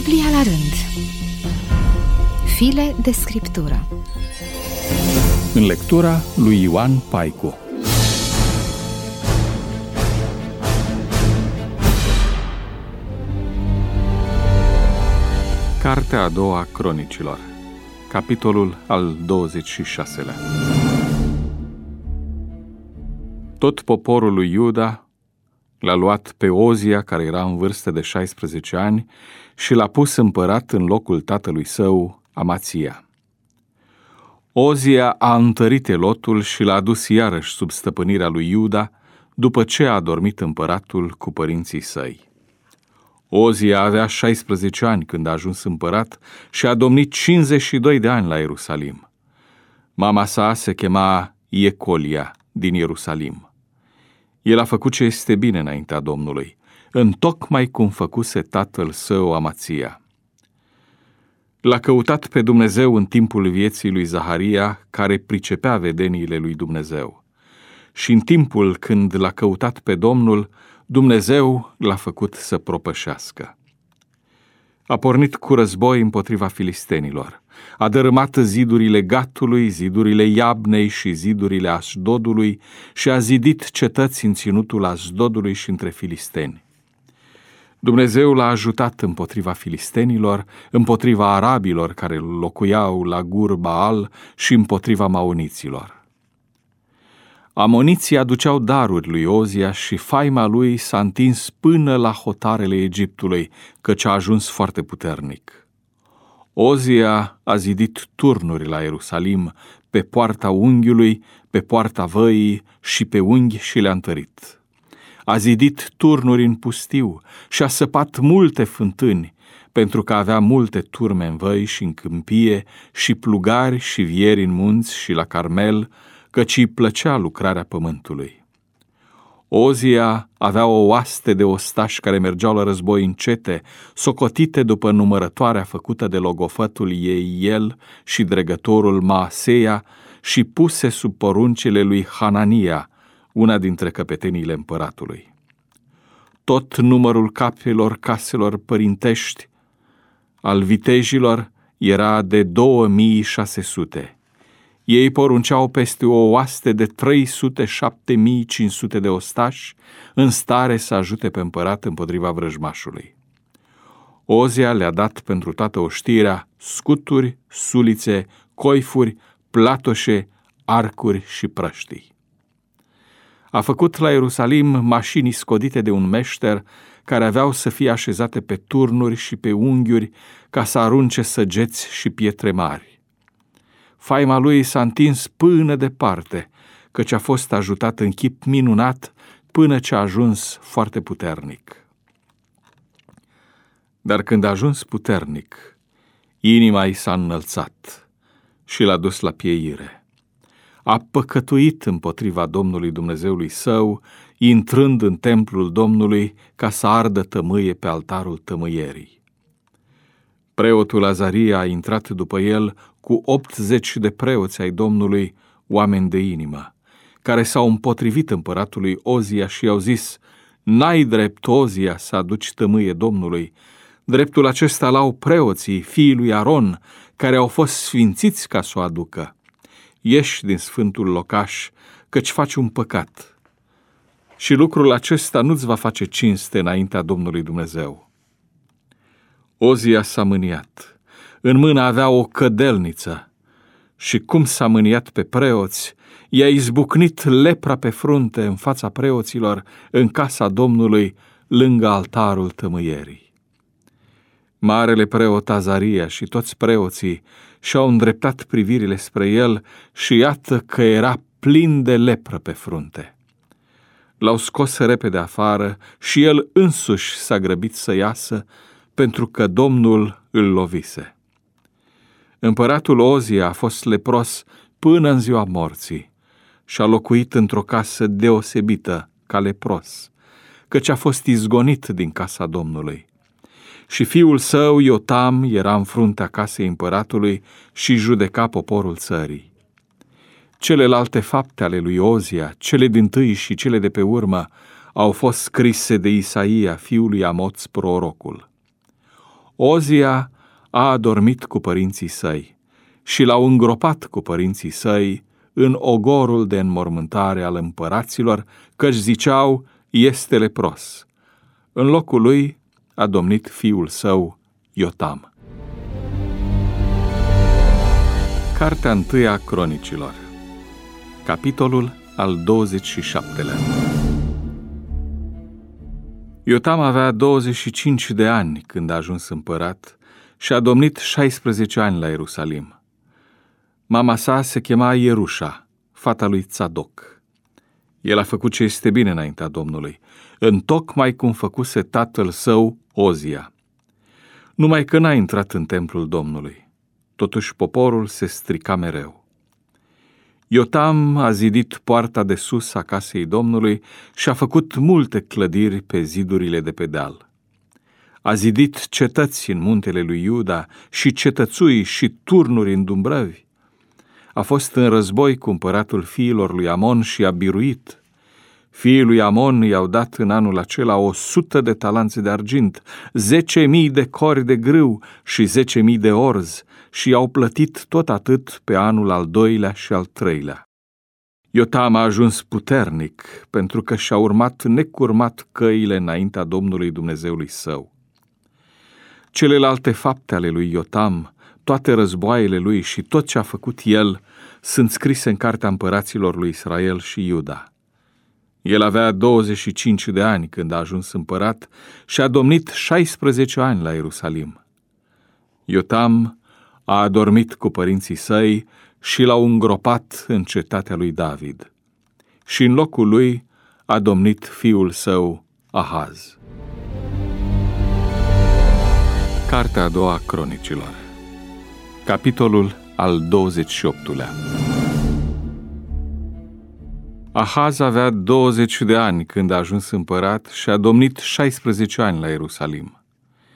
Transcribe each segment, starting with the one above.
Biblia la rând. File de scriptură. În lectura lui Ioan Paicu. Cartea a doua a Cronicilor, capitolul al 26-lea. Tot poporul lui Iuda l-a luat pe Ozia, care era în vârstă de 16 ani, și l-a pus împărat în locul tatălui său, Amația. Ozia a întărit Elotul și l-a adus iarăși sub stăpânirea lui Iuda, după ce a adormit împăratul cu părinții săi. Ozia avea 16 ani când a ajuns împărat și a domnit 52 de ani la Ierusalim. Mama sa se chema Iecolia din Ierusalim. El a făcut ce este bine înaintea Domnului, întocmai cum făcuse tatăl său Amația. L-a căutat pe Dumnezeu în timpul vieții lui Zaharia, care pricepea vedeniile lui Dumnezeu. Și în timpul când l-a căutat pe Domnul, Dumnezeu l-a făcut să propășească. A pornit cu război împotriva filistenilor. A dărâmat zidurile Gatului, zidurile Iabnei și zidurile Asdodului și a zidit cetăți în ținutul Asdodului și între filisteni. Dumnezeu l-a ajutat împotriva filistenilor, împotriva arabilor care locuiau la Gur Baal și împotriva maoniților. Amoniții aduceau daruri lui Ozia și faima lui s-a întins până la hotarele Egiptului, căci a ajuns foarte puternic. Ozia a zidit turnuri la Ierusalim, pe poarta unghiului, pe poarta văii și pe unghi și le-a întărit. A zidit turnuri în pustiu și a săpat multe fântâni, pentru că avea multe turme în văi și în câmpie și plugari și vieri în munți și la Carmel, căci îi plăcea lucrarea pământului. Ozia avea o oaste de ostași care mergeau la război în cete, socotite după numărătoarea făcută de logofătul Ieiel și dregătorul Maaseia și puse sub poruncile lui Hanania, una dintre căpeteniile împăratului. Tot numărul capelor caselor părintești al vitejilor era de 2600. Ei porunceau peste o oaste de 307.500 de ostași, în stare să ajute pe împărat împotriva vrăjmașului. Ozia le-a dat pentru toată oștirea scuturi, sulițe, coifuri, platoșe, arcuri și prăștii. A făcut la Ierusalim mașini scodite de un meșter, care aveau să fie așezate pe turnuri și pe unghiuri ca să arunce săgeți și pietre mari. Faima lui s-a întins până departe, căci a fost ajutat în chip minunat până ce a ajuns foarte puternic. Dar când a ajuns puternic, inima i s-a înălțat și l-a dus la pieire. A păcătuit împotriva Domnului Dumnezeului său, intrând în templul Domnului ca să ardă tămâie pe altarul tămâierii. Preotul Azaria a intrat după el cu 80 de preoți ai Domnului, oameni de inimă, care s-au împotrivit împăratului Ozia și i-au zis: "N-ai drept, Ozia, să aduci tămâie Domnului. Dreptul acesta l-au preoții, fiii lui Aron, care au fost sfințiți ca să o aducă. Ieși din sfântul locaș, căci faci un păcat. Și lucrul acesta nu-ți va face cinste înaintea Domnului Dumnezeu." Ozia s-a mâniat. În mână avea o cădelniță și cum s-a mâniat pe preoți, i-a izbucnit lepra pe frunte în fața preoților în casa Domnului, lângă altarul tămâierii. Marele preot Azaria și toți preoții și-au îndreptat privirile spre el și iată că era plin de lepră pe frunte. L-au scos repede afară și el însuși s-a grăbit să iasă, pentru că Domnul îl lovise. Împăratul Ozia a fost lepros până în ziua morții și a locuit într-o casă deosebită ca lepros, căci a fost izgonit din casa Domnului. Și fiul său, Iotam, era în fruntea casei împăratului și judeca poporul țării. Celelalte fapte ale lui Ozia, cele dintâi și cele de pe urmă, au fost scrise de Isaia, fiul lui Amoț, prorocul. Ozia a adormit cu părinții săi și l-au îngropat cu părinții săi în ogorul de înmormântare al împăraților, căci ziceau, este lepros. În locul lui a domnit fiul său, Iotam. Cartea 1 a Cronicilor, capitolul al 27-lea. Iotam avea 25 de ani când a ajuns împărat și a domnit 16 ani la Ierusalim. Mama sa se chema Ierușa, fata lui Tzadok. El a făcut ce este bine înaintea Domnului, întocmai cum făcuse tatăl său Ozia. Numai că n-a intrat în templul Domnului. Totuși poporul se strica mereu. Iotam a zidit poarta de sus a casei Domnului și a făcut multe clădiri pe zidurile de pe deal. A zidit cetăți în muntele lui Iuda și cetățui și turnuri în dumbrăvi. A fost în război cu împăratul fiilor lui Amon și a biruit. Fiii lui Amon i-au dat în anul acela 100 de talanți de argint, 10.000 de cori de grâu și 10.000 de orzi și i-au plătit tot atât pe anul al doilea și al treilea. Iotam a ajuns puternic pentru că și-a urmat necurmat căile înaintea Domnului Dumnezeului său. Celelalte fapte ale lui Iotam, toate războaiele lui și tot ce a făcut el, sunt scrise în cartea împăraților lui Israel și Iuda. El avea 25 de ani când a ajuns împărat și a domnit 16 ani la Ierusalim. Iotam a adormit cu părinții săi și l-au îngropat în cetatea lui David. Și în locul lui a domnit fiul său Ahaz. Cartea a doua a Cronicilor, capitolul al 28-lea. Ahaz avea 20 de ani când a ajuns împărat și a domnit 16 ani la Ierusalim.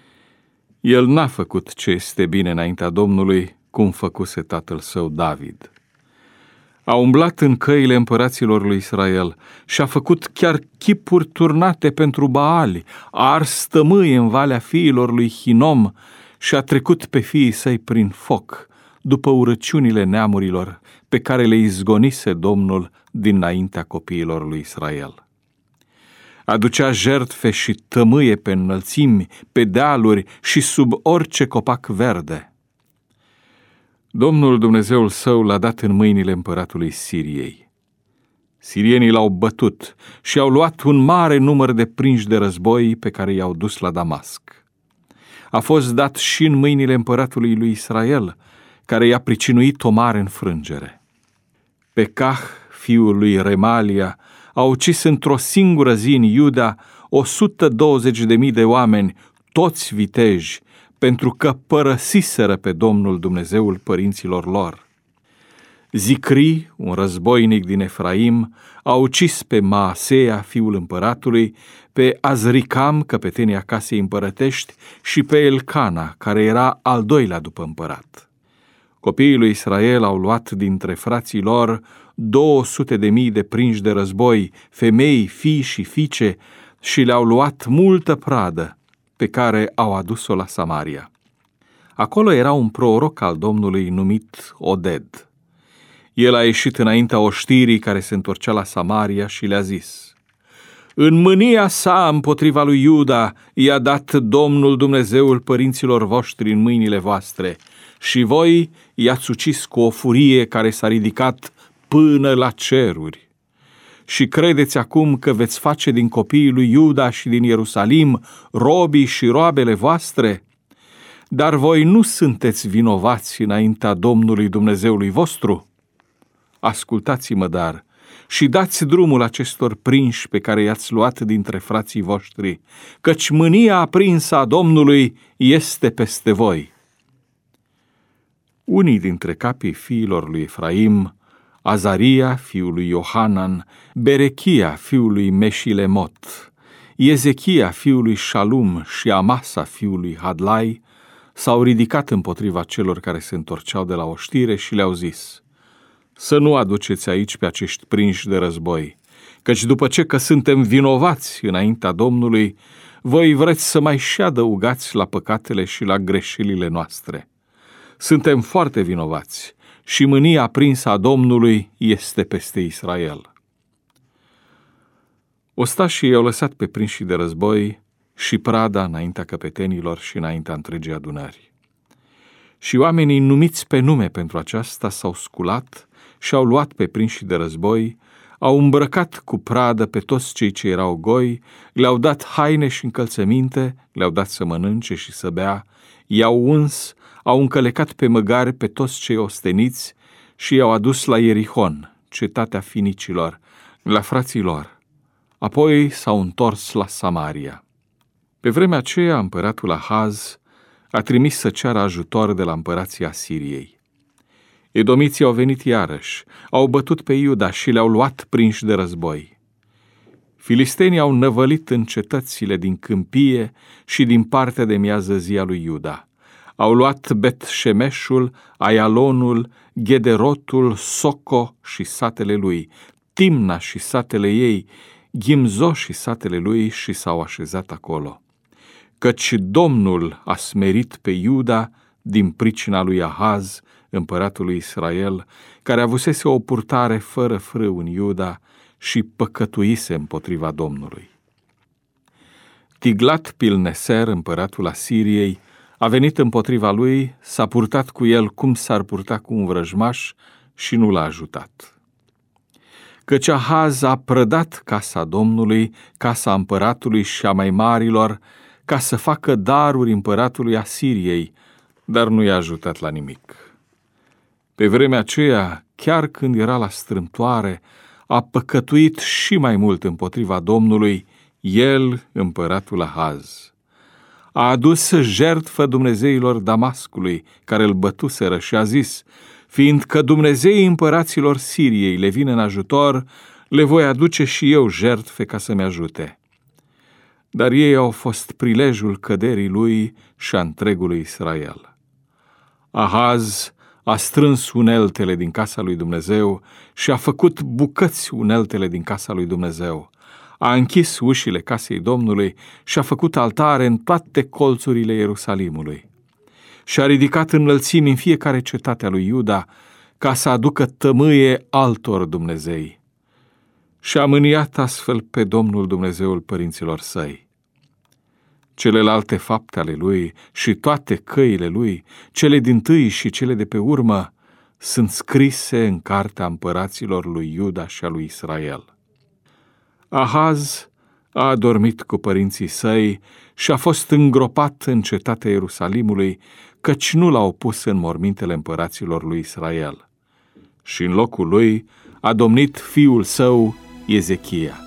El n-a făcut ce este bine înaintea Domnului, cum făcuse tatăl său David. A umblat în căile împăraților lui Israel și a făcut chiar chipuri turnate pentru Baali, a ars tămâie în valea fiilor lui Hinom și a trecut pe fiii săi prin foc, după urăciunile neamurilor pe care le izgonise Domnul dinaintea copiilor lui Israel. Aducea jertfe și tămâie pe înălțimi, pe dealuri și sub orice copac verde. Domnul Dumnezeul său l-a dat în mâinile împăratului Siriei. Sirienii l-au bătut și au luat un mare număr de prinși de război pe care i-au dus la Damasc. A fost dat și în mâinile împăratului lui Israel, care i-a pricinuit o mare înfrângere. Pecah, fiul lui Remalia, a ucis într-o singură zi în Iuda 120.000 de oameni, toți viteji, pentru că părăsiseră pe Domnul Dumnezeul părinților lor. Zicri, un războinic din Efraim, a ucis pe Maaseia, fiul împăratului, pe Azricam, căpetenia casei împărătești, și pe Elcana, care era al doilea după împărat. Copiii lui Israel au luat dintre frații lor 200.000 de prinși de război, femei, fii și fiice, și le-au luat multă pradă, pe care au adus-o la Samaria. Acolo era un proroc al Domnului numit Oded. El a ieșit înaintea oștirii care se întorcea la Samaria și le-a zis: în mânia sa împotriva lui Iuda i-a dat Domnul Dumnezeul părinților voștri în mâinile voastre și voi i-ați ucis cu o furie care s-a ridicat până la ceruri. Și credeți acum că veți face din copiii lui Iuda și din Ierusalim robii și roabele voastre? Dar voi nu sunteți vinovați înaintea Domnului Dumnezeului vostru? Ascultați-mă dar și dați drumul acestor prinși pe care i-ați luat dintre frații voștri, căci mânia aprinsă a Domnului este peste voi. Unii dintre capii fiilor lui Efraim, Azaria, fiul lui Iohanan, Berechia, fiul lui Meșilemot, Ezechia, fiul lui Shalum și Amasa, fiul lui Hadlai, s-au ridicat împotriva celor care se întorceau de la oștire și le-au zis: să nu aduceți aici pe acești prinși de război, căci după ce că suntem vinovați înaintea Domnului, voi vreți să mai și adăugați la păcatele și la greșelile noastre. Suntem foarte vinovați și mânia aprinsă a Domnului este peste Israel. Ostașii i-au lăsat pe prinșii de război și prada înaintea căpetenilor și înaintea întregii adunări. Și oamenii numiți pe nume pentru aceasta s-au sculat și au luat pe prinșii de război, au îmbrăcat cu pradă pe toți cei ce erau goi, le-au dat haine și încălțăminte, le-au dat să mănânce și să bea, i-au uns, au încălecat pe măgari pe toți cei osteniți și i-au adus la Ierihon, cetatea finicilor, la frații lor. Apoi s-au întors la Samaria. Pe vremea aceea, împăratul Ahaz a trimis să ceară ajutor de la împărații Asiriei. Edomiții au venit iarăși, au bătut pe Iuda și le-au luat prinși de război. Filistenii au năvălit în cetățile din câmpie și din partea de miază zi a lui Iuda. Au luat Bet-Shemeșul, Aialonul, Gederotul, Soco și satele lui, Timna și satele ei, Ghimzo și satele lui și s-au așezat acolo. Căci Domnul a smerit pe Iuda din pricina lui Ahaz, împăratul lui Israel, care avusese o purtare fără frâu în Iuda și păcătuise împotriva Domnului. Tiglat-Pilneser, împăratul Asiriei, a venit împotriva lui, s-a purtat cu el cum s-ar purta cu un vrăjmaș și nu l-a ajutat. Căci Ahaz a prădat casa Domnului, casa împăratului și a mai marilor, ca să facă daruri împăratului Asiriei, dar nu i-a ajutat la nimic. Pe vremea aceea, chiar când era la strâmtoare, a păcătuit și mai mult împotriva Domnului, el, împăratul Ahaz. A adus jertfă Dumnezeilor Damascului, care îl bătuseră, și a zis: fiindcă Dumnezeii împăraților Siriei le vin în ajutor, le voi aduce și eu jertfe ca să-mi ajute. Dar ei au fost prilejul căderii lui și a întregului Israel. Ahaz a strâns uneltele din casa lui Dumnezeu și a făcut bucăți uneltele din casa lui Dumnezeu. A închis ușile casei Domnului și a făcut altare în toate colțurile Ierusalimului. Și a ridicat înălțimi în fiecare cetate a lui Iuda ca să aducă tămâie altor dumnezei. Și a mâniat astfel pe Domnul Dumnezeul părinților săi. Celelalte fapte ale lui și toate căile lui, cele dintâi și cele de pe urmă, sunt scrise în cartea împăraților lui Iuda și a lui Israel. Ahaz a adormit cu părinții săi și a fost îngropat în cetatea Ierusalimului, căci nu l-au pus în mormintele împăraților lui Israel. Și în locul lui a domnit fiul său Ezechia.